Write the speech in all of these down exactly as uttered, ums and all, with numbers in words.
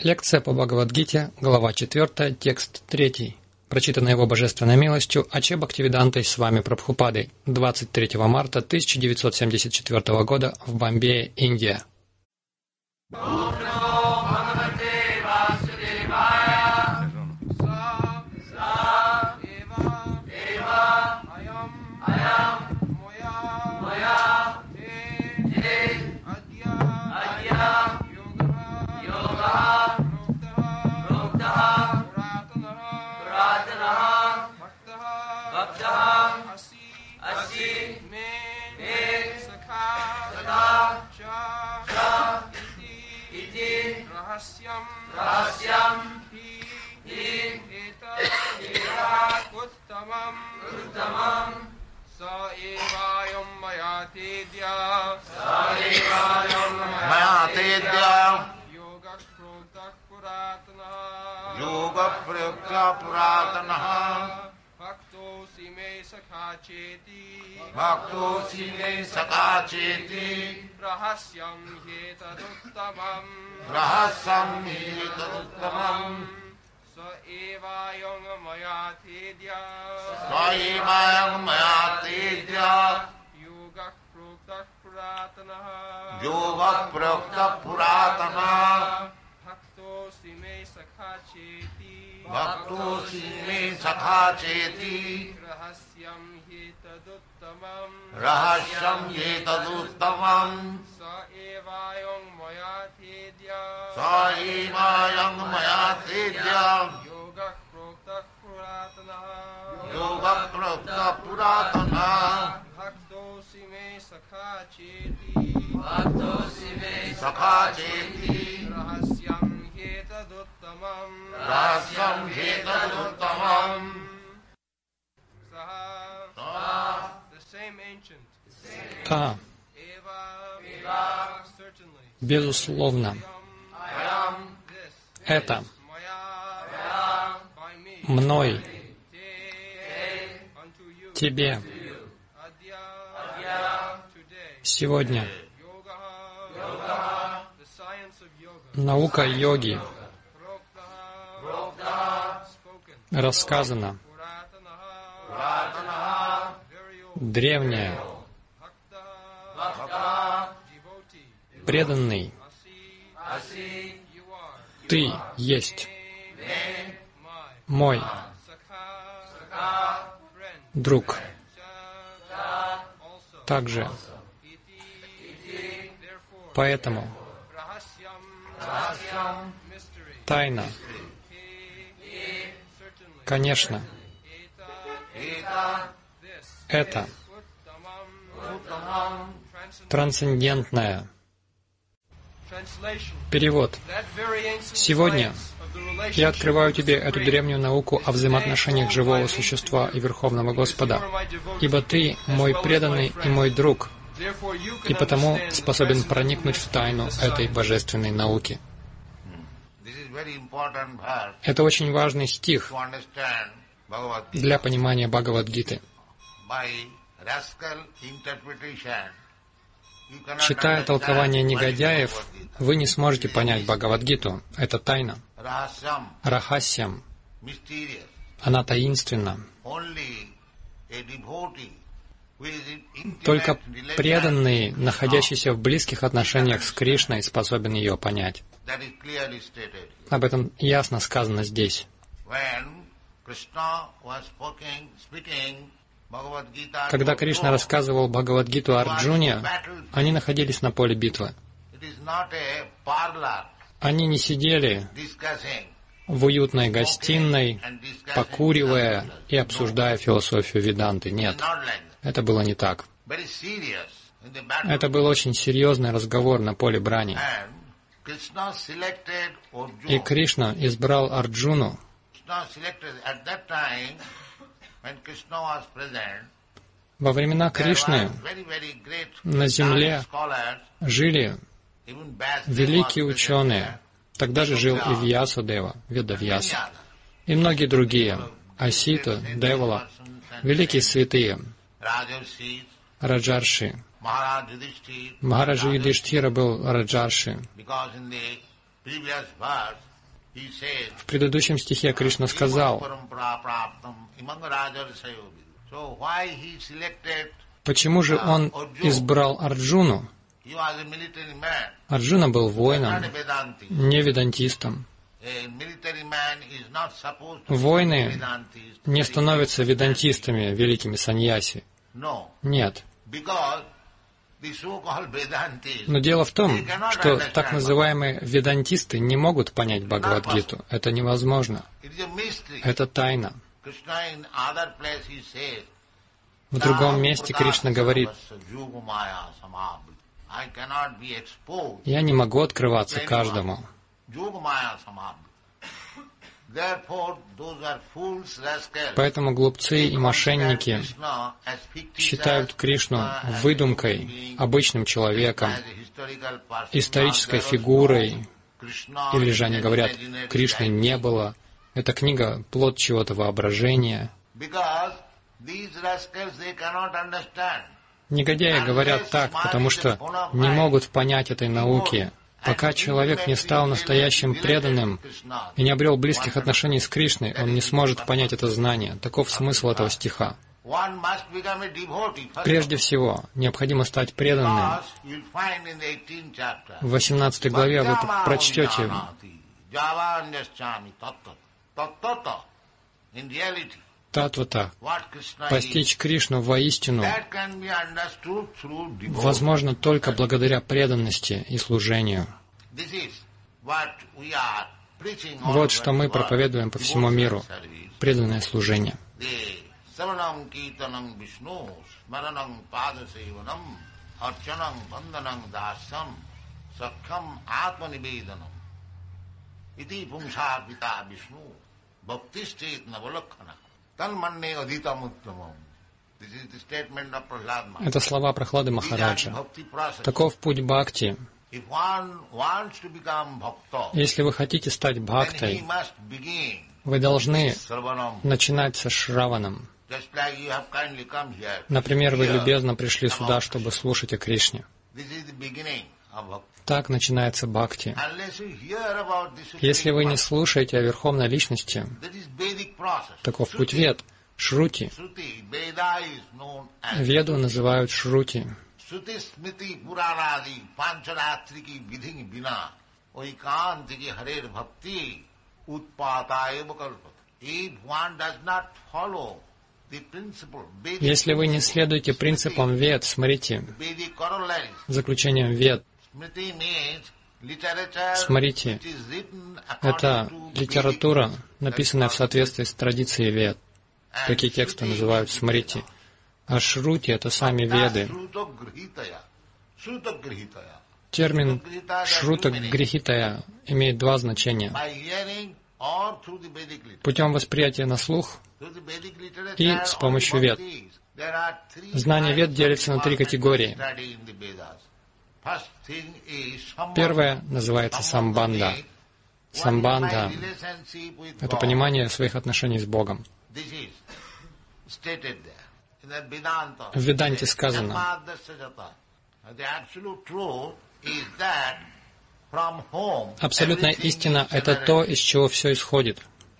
Лекция по Бхагавад-гите, глава четвёртая, текст третий. Прочитана его божественной милостью Аче Бхактивидантой с вами Прабхупадой двадцать третьего марта тысяча девятьсот семьдесят четвёртого года в Бомбее, Индия. Rahasyam hi etat uttamam uttamam sa evayam mayatedya sa evayam mayatedya yoga prokta puratana yoga prokta puratana bhakto sime sakha cheti bhakto sime sakha cheti rahasyam hi taduttamam rahasyam hi taduttamam sa evayam mayatedya sa evayam mayatedya yoga prokta puratana yoga prokta puratana bhakto sime sakha cheti bhakto sime sakha cheti rahasyam hi taduttamam rahasyam hi taduttamam sa evayam mayatedya sa evayam mayatedya yoga prokta puratana yoga prokta puratana bhakto sime sakha cheti bhakto sime sakha cheti rahasyam hi taduttamam rahasyam hi taduttamam saha the same ancient Та, безусловно, это мной, тебе, сегодня, наука йоги рассказана, древняя, преданный, ты есть мой друг. Также, поэтому, тайна, конечно, это трансцендентное. Перевод. Сегодня я открываю тебе эту древнюю науку о взаимоотношениях живого существа и Верховного Господа, ибо ты мой преданный и мой друг, и потому способен проникнуть в тайну этой божественной науки. Это очень важный стих для понимания Бхагавад-гиты. Читая толкование негодяев, вы не сможете понять Бхагавад-гиту. Это тайна. Рахасьям. Она таинственна. Только преданный, находящийся в близких отношениях с Кришной, способен ее понять. Об этом ясно сказано здесь. Когда Кришна рассказывал Бхагавад-гиту Арджуне, они находились на поле битвы. Они не сидели в уютной гостиной, покуривая и обсуждая философию Веданты. Нет, это было не так. Это был очень серьезный разговор на поле брани. И Кришна избрал Арджуну. Во времена Кришны на земле жили великие ученые. Тогда же жил и Вьясадева, Ведавьяса, и многие другие, Асита, Девала, великие святые, Раджарши. Махараджа Юдхиштхира был Раджарши, В предыдущем стихе Кришна сказал, почему же он избрал Арджуну? Арджуна был воином, не ведантистом. Воины не становятся ведантистами, великими саньяси. Нет. Но дело в том, что так называемые ведантисты не могут понять Бхагавад-гиту. Это невозможно. Это тайна. В другом месте Кришна говорит, я не могу открываться каждому. Поэтому глупцы и мошенники считают Кришну выдумкой, обычным человеком, исторической фигурой, или же они говорят, Кришны не было, эта книга — плод чего-то воображения. Негодяи говорят так, потому что не могут понять этой науки. Пока человек не стал настоящим преданным и не обрел близких отношений с Кришной, он не сможет понять это знание. Таков смысл этого стиха. Прежде всего, необходимо стать преданным. В восемнадцатой главе вы прочтете Татвата, постичь Кришну воистину возможно только благодаря преданности и служению. Вот что мы проповедуем по всему миру — преданное служение. Это слова Прохлады Махараджа. Таков путь бхакти. Если вы хотите стать бхактой, вы должны начинать со шраваном. Например, вы любезно пришли сюда, чтобы слушать о Кришне. Так начинается бхакти. Если вы не слушаете о Верховной Личности, таков путь вед, шрути. Веду называют шрути. Если вы не следуете принципам вед, смотрите, заключением вед, смотрите, это литература, написанная в соответствии с традицией вед. Такие тексты называют смрити. А шрути — это сами веды. Термин шрута грихитая имеет два значения. Путем восприятия на слух и с помощью вед. Знание вед делится на три категории. Первое называется самбанда. Самбанда — это понимание своих отношений с Богом. В Веданте сказано, абсолютная истина — это то, из чего все исходит.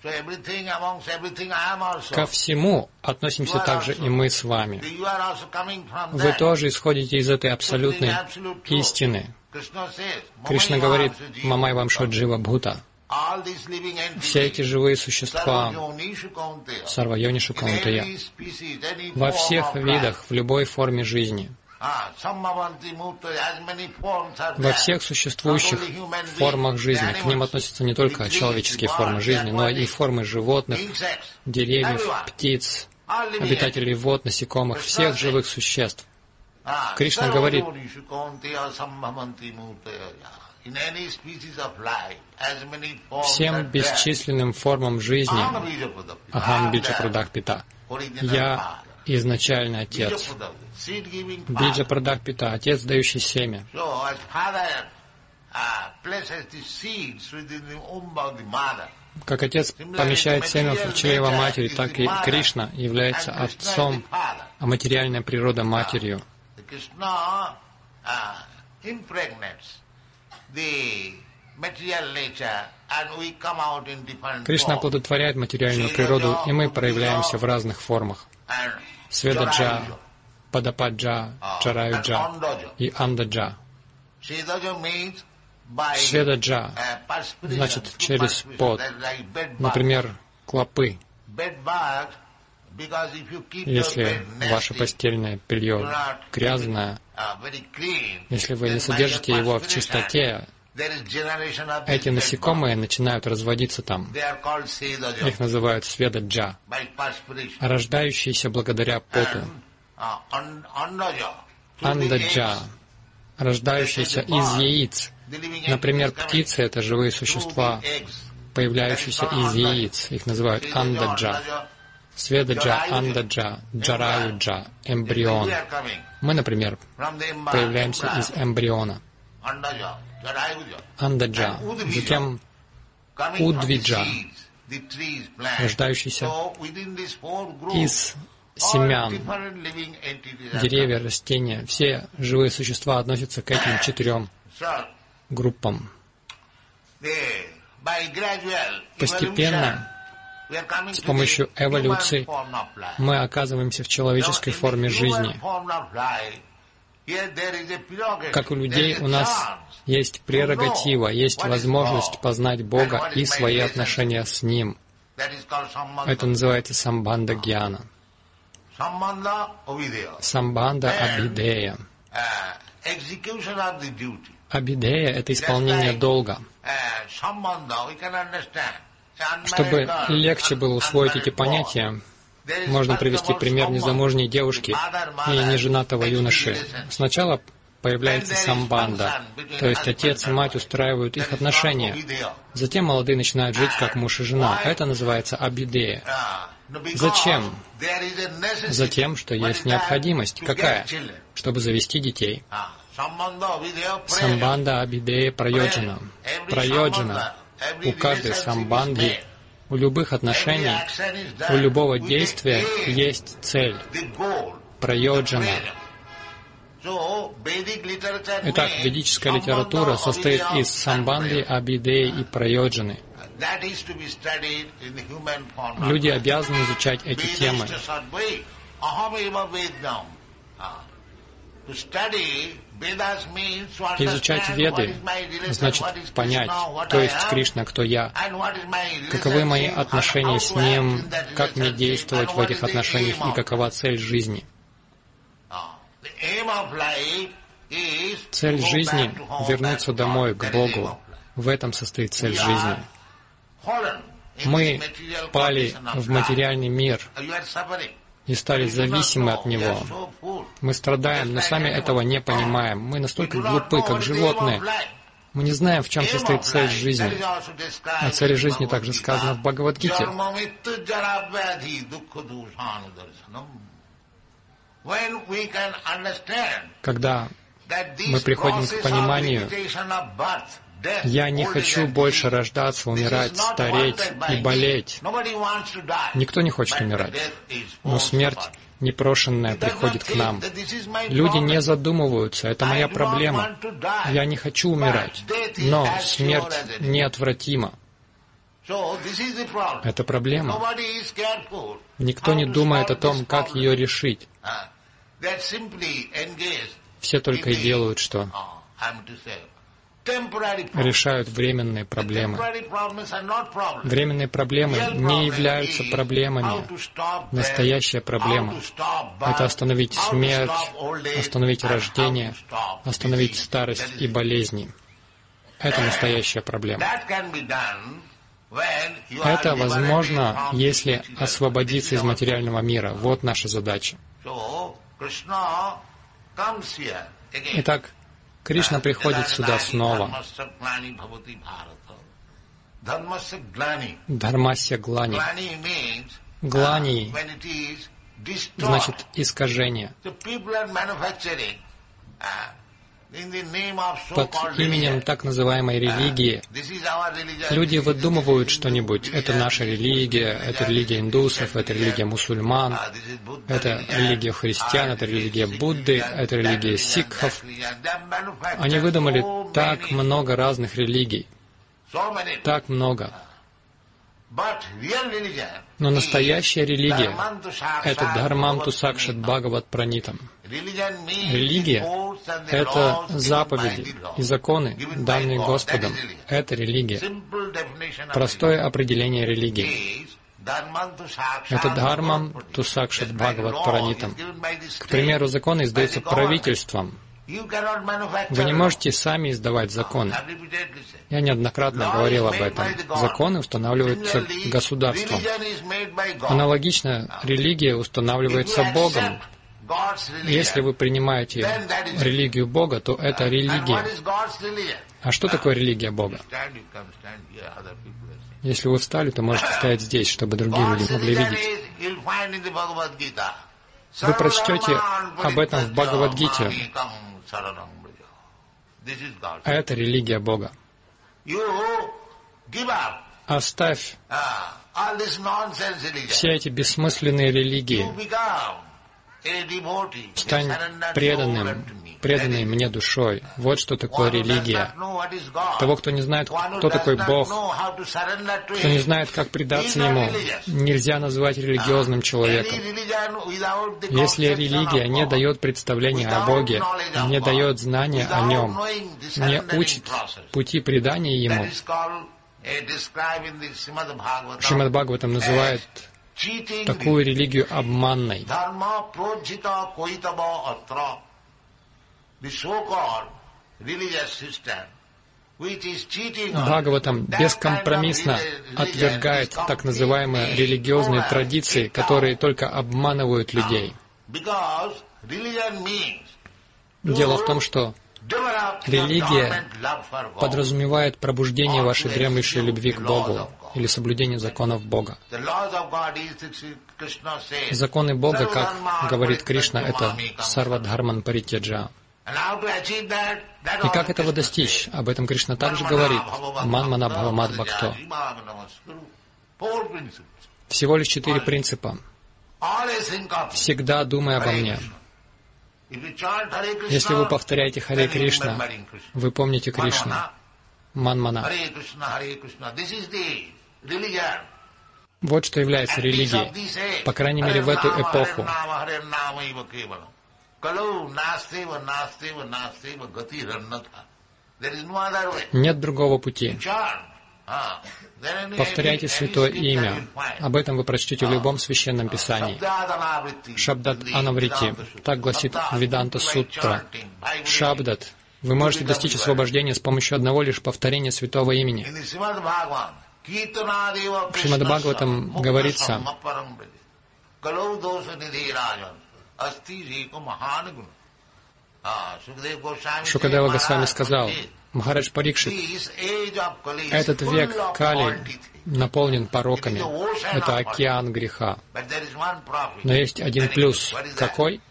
Ко всему относимся также и мы с вами. Вы тоже исходите из этой абсолютной истины. Кришна говорит, «Мамай вамшо джива бхута». Все эти живые существа, сарва-йонишу каунтая, во всех видах, в любой форме жизни, во всех существующих формах жизни, к ним относятся не только человеческие формы жизни, но и формы животных, деревьев, птиц, обитателей вод, насекомых, всех живых существ. Кришна говорит, всем бесчисленным формам жизни, Ахам Биджа Прадакпита, я изначальный Отец. Биджа Прадакпита, Отец, дающий семя. Как Отец помещает семя в чрево матери, так и Кришна является Отцом, а материальная природа Матерью. Кришна оплодотворяет материальную природу, и мы проявляемся в разных формах. Сведаджа, Падападжа, Чараюджа и Андаджа. Сведаджа значит через пот, например, клопы. Если ваше постельное белье грязное, если вы не содержите его в чистоте, эти насекомые начинают разводиться там. Их называют сведаджа, рождающиеся благодаря поту. Андаджа, рождающиеся из яиц. Например, птицы — это живые существа, появляющиеся из яиц. Их называют андаджа. Сведаджа, андаджа, джараюджа, эмбрион. Мы, например, появляемся из эмбриона. Андаджа, затем удвиджа, рождающийся из семян. Деревья, растения, все живые существа относятся к этим четырем группам. Постепенно, с помощью эволюции, мы оказываемся в человеческой форме жизни. Как у людей, у нас есть прерогатива, есть возможность познать Бога и свои отношения с Ним. Это называется самбандха гьяна. Самбандха абхидея. Абхидея — это исполнение долга. Чтобы легче было усвоить эти понятия, можно привести пример незамужней девушки и неженатого юноши. Сначала появляется самбандха, то есть отец и мать устраивают их отношения. Затем молодые начинают жить как муж и жена. Это называется абхидея. Зачем? Затем, что есть необходимость. Какая? Чтобы завести детей. Самбандха абхидея прайоджана. Прайоджана. У каждой самбандхи, у любых отношений, у любого действия есть цель. Прайоджана. Итак, ведическая литература состоит из самбандхи, абхидеи и прайоджаны. Люди обязаны изучать эти темы. Изучать Веды значит понять, кто есть Кришна, кто я, каковы мои отношения с Ним, как мне действовать в этих отношениях и какова цель жизни. Цель жизни — вернуться домой, к Богу. В этом состоит цель жизни. Мы пали в материальный мир и стали зависимы от него. Мы страдаем, но сами этого не понимаем. Мы настолько глупы, как животные. Мы не знаем, в чем состоит цель жизни. О цели жизни также сказано в Бхагавад-гите. Когда мы приходим к пониманию, я не хочу больше рождаться, умирать, стареть и болеть. Никто не хочет умирать. Но смерть непрошенная приходит к нам. Люди не задумываются, это моя проблема. Я не хочу умирать, но смерть неотвратима. Это проблема. Никто не думает о том, как ее решить. Все только и делают, что решают временные проблемы. Временные проблемы не являются проблемами. Настоящая проблема — это остановить смерть, остановить рождение, остановить старость и болезни. Это настоящая проблема. Это возможно, если освободиться из материального мира. Вот наша задача. Итак, Кришна приходит сюда снова. Дхармасья глани. Глани значит искажение. Под именем так называемой религии люди выдумывают что-нибудь. Это наша религия, это религия индусов, это религия мусульман, это религия христиан, это религия Будды, это религия сикхов. Они выдумали так много разных религий. Так много. Но настоящая религия — это Дхарманту Сакшат Бхагават Пранитам. Религия — это заповеди и законы, данные Господом. Это религия. Простое определение религии. Это Дхармам Тусакшат Бхагават Пранитам. К примеру, законы издаются правительством. Вы не можете сами издавать законы. Я неоднократно говорил об этом. Законы устанавливаются государством. Аналогично, религия устанавливается Богом. Если вы принимаете религию Бога, то это религия. А что такое религия Бога? Если вы встали, то можете стоять здесь, чтобы другие люди могли видеть. Вы прочтете об этом в Бхагавад-гите. А это религия Бога. Оставь все эти бессмысленные религии. Стань преданным, преданной мне душой. Вот что такое религия. Того, кто не знает, кто такой Бог, кто не знает, как предаться Ему, нельзя назвать религиозным человеком. Если религия не дает представления о Боге, не дает знания о Нем, не учит пути предания Ему, Шримад Бхагаватам называет такую религию обманной. Бхагаватам бескомпромиссно отвергает так называемые религиозные традиции, которые только обманывают людей. Дело в том, что религия подразумевает пробуждение вашей дремлющей любви к Богу или соблюдение законов Бога. Законы Бога, как говорит Кришна, это сарвадхарман паритяджа. И как этого достичь? Об этом Кришна также говорит. Манмана бхавамад бхакто. Всего лишь четыре принципа. Всегда думай обо мне. Если вы повторяете Харе Кришна, вы помните Кришну. Манмана. Вот что является религией, по крайней мере в эту эпоху. Нет другого пути. Повторяйте святое имя. Об этом вы прочтете в любом священном писании. Шабдат Анаврити. Так гласит Веданта Сутра. Шабдат. Вы можете достичь освобождения с помощью одного лишь повторения святого имени. В Шримад Бхагаватам говорится: Шукадева Госвами сказал: Махарадж Парикшит, этот век Кали наполнен пороками. Это океан греха. Но есть один плюс. Какой?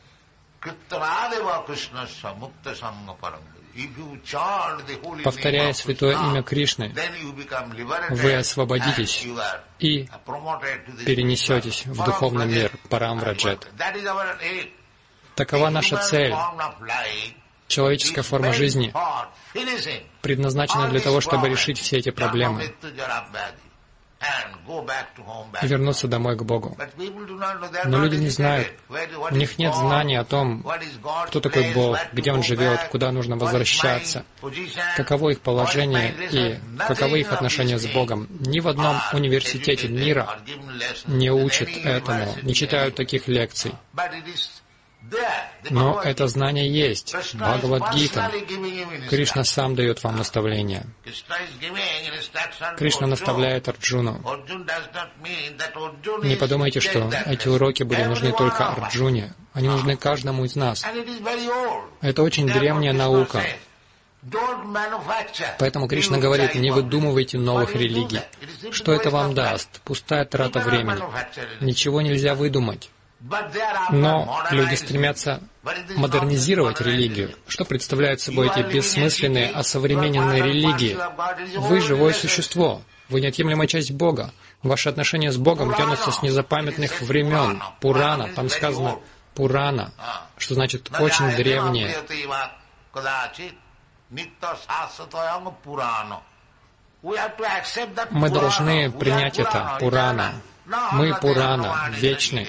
Повторяя святое имя Кришны, вы освободитесь и перенесетесь в духовный мир Парамвраджет. Такова наша цель. Человеческая форма жизни предназначена для того, чтобы решить все эти проблемы и вернуться домой к Богу. Но люди не знают, у них нет знания о том, кто такой Бог, где Он живет, куда нужно возвращаться, каково их положение и каковы их отношения с Богом. Ни в одном университете мира не учат этому, не читают таких лекций. Но это знание есть. Бхагавад-гита. Кришна сам дает вам наставления. Кришна наставляет Арджуну. Не подумайте, что эти уроки были нужны только Арджуне. Они нужны каждому из нас. Это очень древняя наука. Поэтому Кришна говорит: не выдумывайте новых религий. Что это вам даст? Пустая трата времени. Ничего нельзя выдумать. Но люди стремятся модернизировать религию. Что представляют собой эти бессмысленные, осовремененные религии? Вы — живое существо. Вы — неотъемлемая часть Бога. Ваши отношения с Богом тянутся с незапамятных времен. Пурана. Там сказано Пурана, что значит очень древнее. Мы должны принять это, Пурана. Мы Пурана, вечны.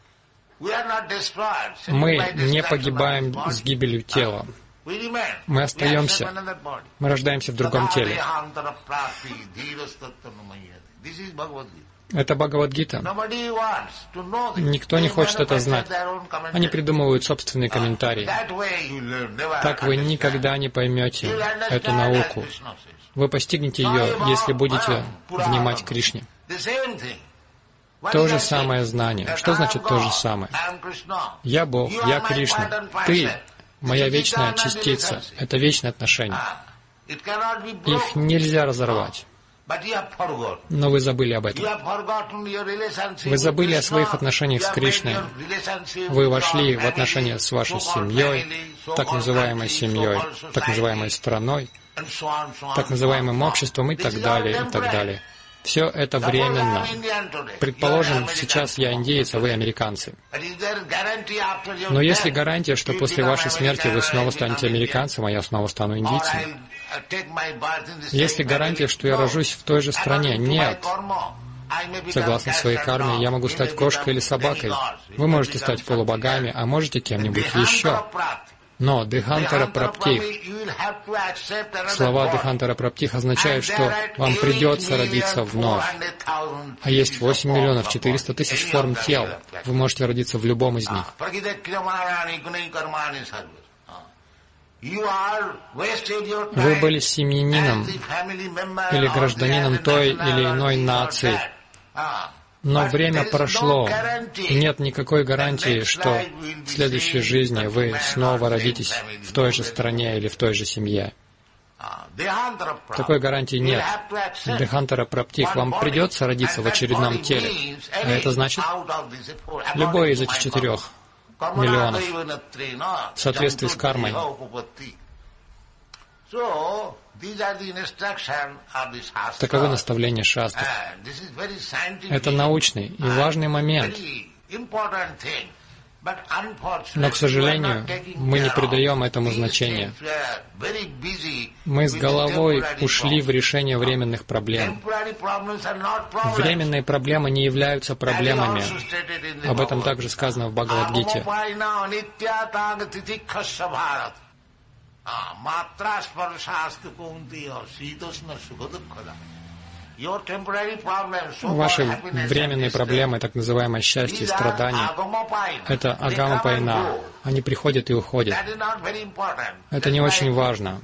Мы не погибаем с гибелью тела. Мы остаемся. Мы рождаемся в другом теле. Это Бхагавад-гита. Никто не хочет это знать. Они придумывают собственные комментарии. Так вы никогда не поймете эту науку. Вы постигнете ее, если будете внимать Кришне. То же самое знание. Что значит то же самое? Я Бог, я Кришна. Ты — моя вечная частица. Это вечные отношения. Их нельзя разорвать. Но вы забыли об этом. Вы забыли о своих отношениях с Кришной. Вы вошли в отношения с вашей семьей, так называемой семьей, так называемой страной, так называемым обществом и так далее, и так далее. Все это временно. Предположим, сейчас я индеец, а вы американцы. Но есть ли гарантия, что после вашей смерти вы снова станете американцем, а я снова стану индийцем? Есть ли гарантия, что я рожусь в той же стране? Нет. Согласно своей карме, я могу стать кошкой или собакой. Вы можете стать полубогами, а можете кем-нибудь еще. Но Дехантара Праптих, слова Дехантара Праптих означают, что вам придется родиться вновь. А есть восемь миллионов четыреста тысяч форм тел. Вы можете родиться в любом из них. Вы были семьянином или гражданином той или иной нации. Но время прошло, и нет никакой гарантии, что в следующей жизни вы снова родитесь в той же стране или в той же семье. Такой гарантии нет. Дехантара Праптих, вам придется родиться в очередном теле. А это значит, любой из этих четырех миллионов в соответствии с кармой. Таковы наставления шастры. Это научный и важный момент. Но, к сожалению, мы не придаем этому значения. Мы с головой ушли в решение временных проблем. Временные проблемы не являются проблемами. Об этом также сказано в Бхагавад-гите. Ваши временные проблемы, так называемое счастье и страдания, это агама пайна. Они приходят и уходят. Это не очень важно.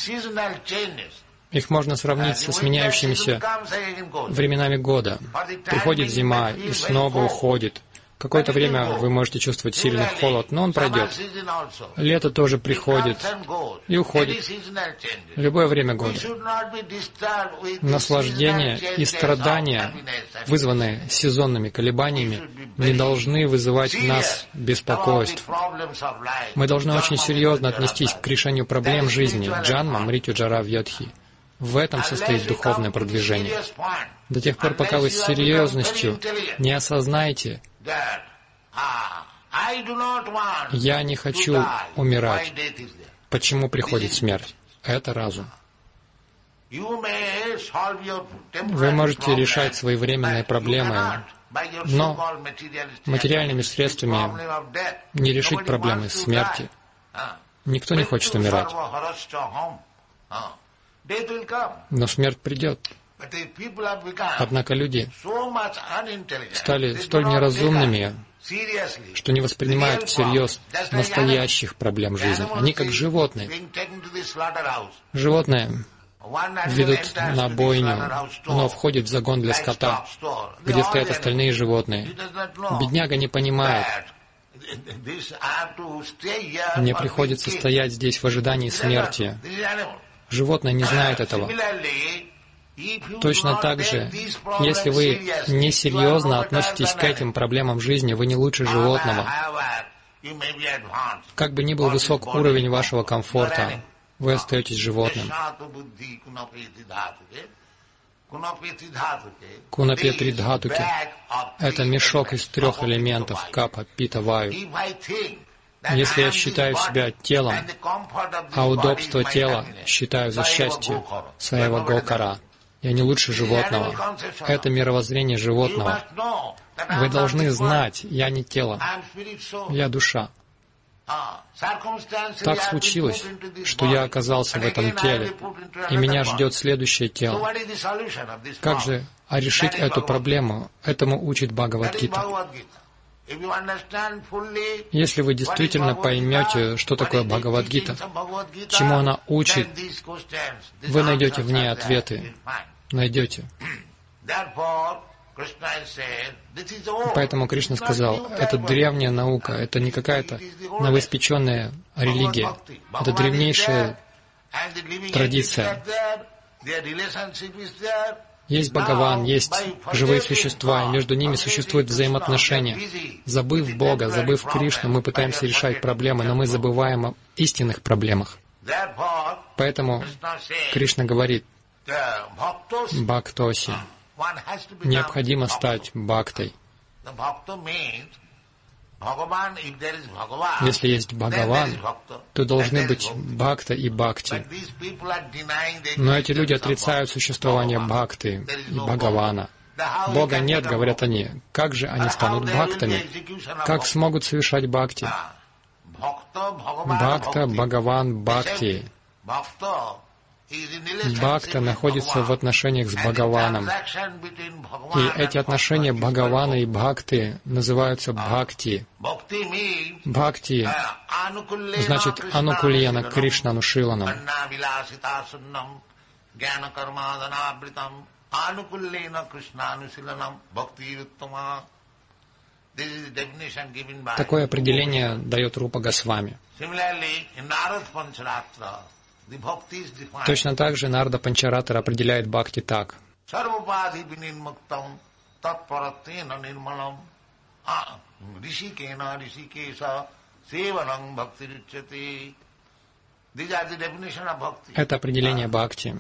Их можно сравнить со сменяющимися временами года. Приходит зима и снова уходит. Какое-то время вы можете чувствовать сильный холод, но он пройдет. Лето тоже приходит и уходит. Любое время года. Наслаждение и страдания, вызванные сезонными колебаниями, не должны вызывать в нас беспокойств. Мы должны очень серьезно отнестись к решению проблем жизни джанма, мритю, джара, вьядхи. В этом состоит духовное продвижение. До тех пор, пока вы с серьезностью не осознаете, я не хочу умирать. Почему приходит смерть? Это разум. Вы можете решать свои временные проблемы, но материальными средствами не решить проблемы смерти. Никто не хочет умирать. Но смерть придет. Однако люди стали столь неразумными, что не воспринимают всерьез настоящих проблем жизни. Они как животные. Животные ведут на бойню, оно входит в загон для скота, где стоят остальные животные. Бедняга не понимает. Мне приходится стоять здесь в ожидании смерти. Животное не знает этого. Точно так же, если вы несерьезно относитесь к этим проблемам жизни, вы не лучше животного. Как бы ни был высок уровень вашего комфорта, вы остаетесь животным. Кунапетри Дхатуки — это мешок из трех элементов капа, пита, ваю. Если я считаю себя телом, а удобство тела считаю за счастье своего гокара, Я не лучше животного. Это мировоззрение животного. Вы должны знать, я не тело, я душа. Так случилось, что я оказался в этом теле, и меня ждет следующее тело. Как же а решить эту проблему? Этому учит Бхагавад-гита. Если вы действительно поймете, что такое Бхагавад-гита, чему она учит, вы найдете в ней ответы. Найдете. Поэтому Кришна сказал, это древняя наука, это не какая-то новоиспеченная религия, это древнейшая традиция. Есть Бхагаван, есть живые существа, и между ними существуют взаимоотношения. Забыв Бога, забыв Кришну, мы пытаемся решать проблемы, но мы забываем о истинных проблемах. Поэтому Кришна говорит, Бхактоси, необходимо стать бхактой. Если есть Бхагаван, то должны быть бхакта и бхакти. Но эти люди отрицают существование бхакты и Бхагавана. Бога нет, говорят они. Как же они станут бхактами? Как смогут совершать бхакти? Бхакта, Бхагаван, бхакти. Бхакта находится в отношениях с Бхагаваном. И эти отношения Бхагавана и Бхакты называются Бхакти. Бхакти значит Анукульяна Кришнанушиланам. Такое определение дает Рупа Госвами. Точно так же Нарада Панчаратара определяет бхакти так. Это определение бхакти.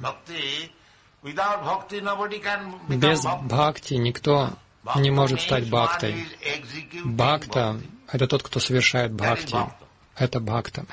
Без бхакти никто не может стать бхактой. Бхакта — это тот, кто совершает бхакти. Это бхакта.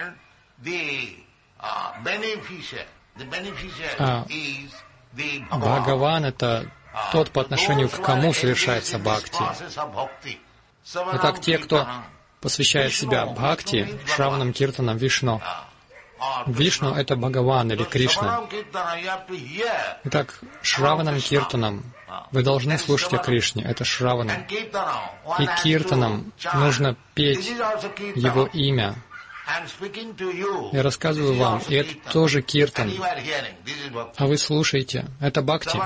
А Бхагаван — это тот, по отношению к кому совершается бхакти. Итак, те, кто посвящает себя бхакти, Шраванам, Киртанам, Вишну. Вишну — это Бхагаван или Кришна. Итак, Шраванам, Киртанам вы должны слушать о Кришне. Это Шраванам. И Киртанам нужно петь Его имя. Я рассказываю вам, и это тоже киртан. А вы слушаете. Это бхакти.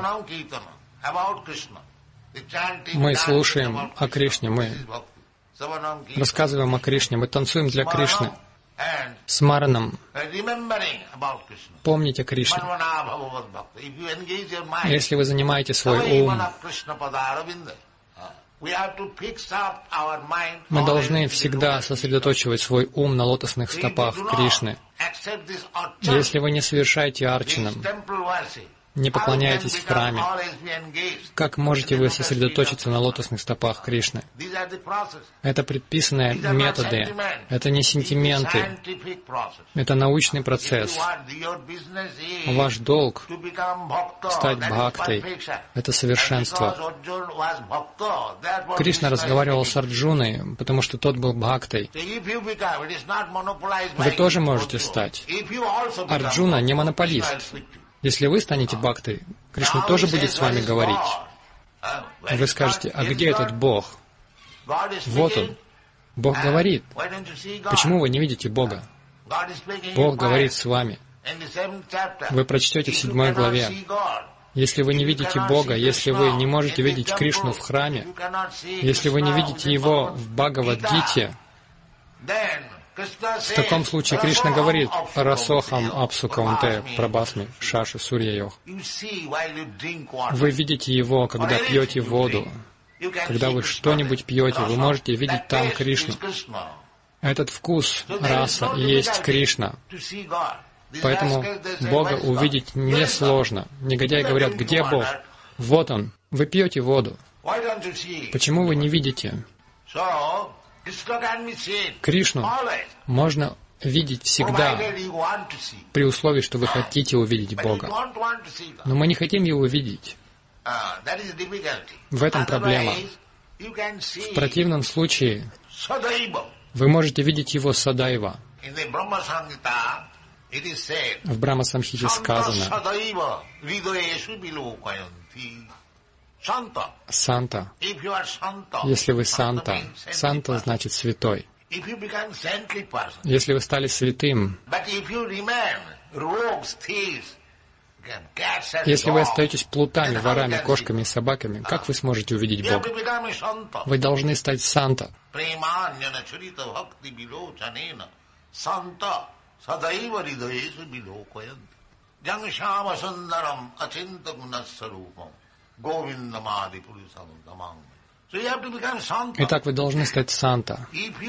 Мы слушаем о Кришне, мы рассказываем о Кришне, мы танцуем для Кришны. Смараном. Помните о Кришне. Если вы занимаете свой ум, мы должны всегда сосредоточивать свой ум на лотосных стопах Кришны. Если вы не совершаете арчанам, не поклоняетесь в храме, как можете вы сосредоточиться на лотосных стопах Кришны? Это предписанные методы, это не сентименты, это научный процесс. Ваш долг — стать бхактой, это совершенство. Кришна разговаривал с Арджуной, потому что тот был бхактой. Вы тоже можете стать. Арджуна не монополист. Если вы станете бхактой, Кришна тоже будет с вами говорить. Вы скажете, а где этот Бог? Вот Он. Бог говорит. Почему вы не видите Бога? Бог говорит с вами. Вы прочтете в седьмой главе. Если вы не видите Бога, если вы не можете видеть Кришну в храме, если вы не видите Его в Бхагавад-гите, в таком случае Кришна говорит «Расохам апсукаунте прабасми шаши сурья-йох». Вы видите Его, когда пьете воду. Когда вы что-нибудь пьете, вы можете видеть там Кришну. Этот вкус, раса, есть Кришна. Поэтому Бога увидеть несложно. Негодяи говорят, где Бог? Вот Он. Вы пьете воду. Почему вы не видите? Кришну можно видеть всегда, при условии, что вы хотите увидеть Бога. Но мы не хотим Его видеть. В этом проблема. В противном случае вы можете видеть Его садайва. В Брахма-самхите сказано: Санта. Если вы Санта, Санта значит святой. Если вы стали святым, если вы остаетесь плутами, ворами, кошками и собаками, как вы сможете увидеть Бога? Вы должны стать Санта. Итак, вы должны стать Санта.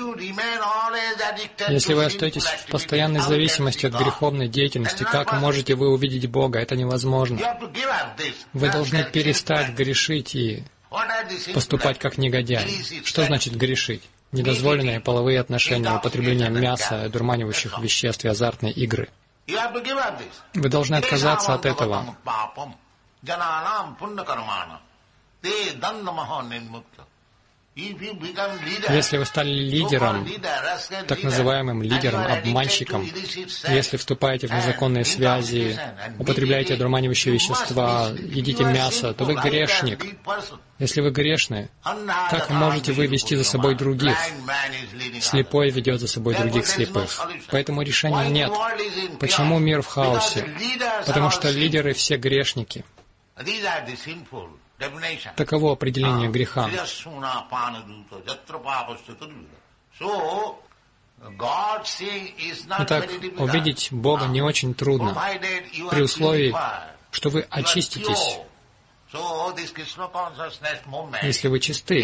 Если вы остаетесь в постоянной зависимости от греховной деятельности, как можете вы увидеть Бога? Это невозможно. Вы должны перестать грешить и поступать как негодяй. Что значит грешить? Недозволенные половые отношения, употребление мяса, дурманивающих веществ и азартные игры. Вы должны отказаться от этого. Если вы стали лидером, так называемым лидером, обманщиком, если вступаете в незаконные связи, употребляете одурманивающие вещества, едите мясо, то вы грешник. Если вы грешны, как можете вы вести за собой других? Слепой ведет за собой других слепых. Поэтому решения нет. Почему мир в хаосе? Потому что лидеры все грешники. Таково определение греха. Итак, увидеть Бога не очень трудно, при условии, что вы очиститесь, если вы чисты.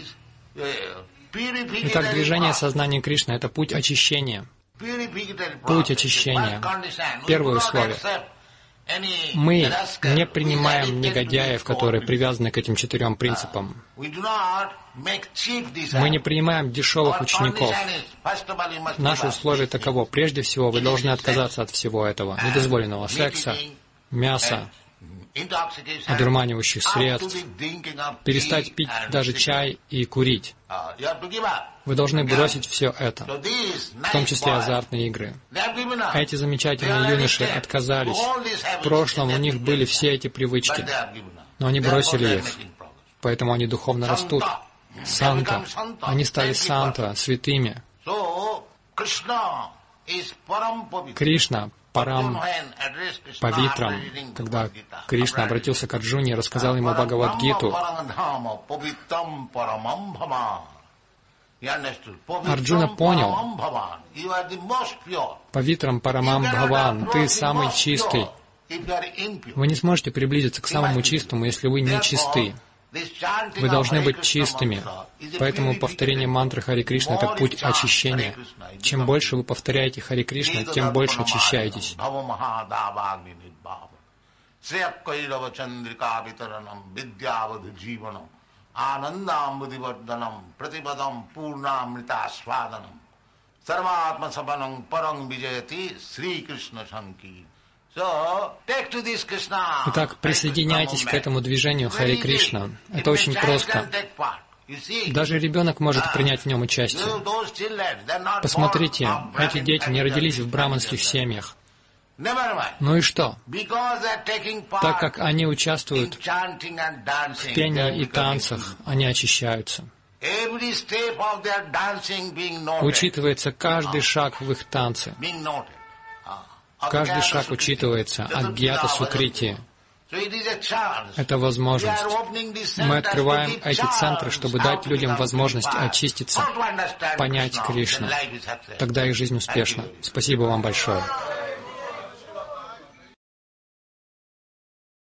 Итак, движение сознания Кришны — это путь очищения. Путь очищения. Первое условие. Мы не принимаем негодяев, которые привязаны к этим четырем принципам. Мы не принимаем дешевых учеников. Наше условие таково. Прежде всего, вы должны отказаться от всего этого. Недозволенного секса, мяса, одурманивающих средств, перестать пить даже чай и курить. Вы должны бросить все это, в том числе азартные игры. Эти замечательные юноши отказались. В прошлом у них были все эти привычки, но они бросили их, поэтому они духовно растут. Санта. Они стали Санта, святыми. Кришна, Парам Павитрам, когда Кришна обратился к Арджуне и рассказал ему Бхагавад-гиту, Арджуна понял: Павитрам Парамам Бхаван, ты самый чистый. Вы не сможете приблизиться к самому чистому, если вы не чисты. Вы должны быть чистыми. Поэтому повторение мантры Хари Кришна — это путь очищения. Чем больше вы повторяете Хари Кришна, тем больше очищаетесь. Итак, присоединяйтесь к этому движению Хари Кришна. Это очень просто. Даже ребенок может принять в нем участие. Посмотрите, эти дети не родились в браманских семьях. Ну и что? Так как они участвуют в пении и танцах, они очищаются. Учитывается каждый шаг в их танце. Каждый шаг учитывается. Агьята Сукрити. Это возможность. Мы открываем эти центры, чтобы дать людям возможность очиститься, понять Кришну. Тогда их жизнь успешна. Спасибо вам большое.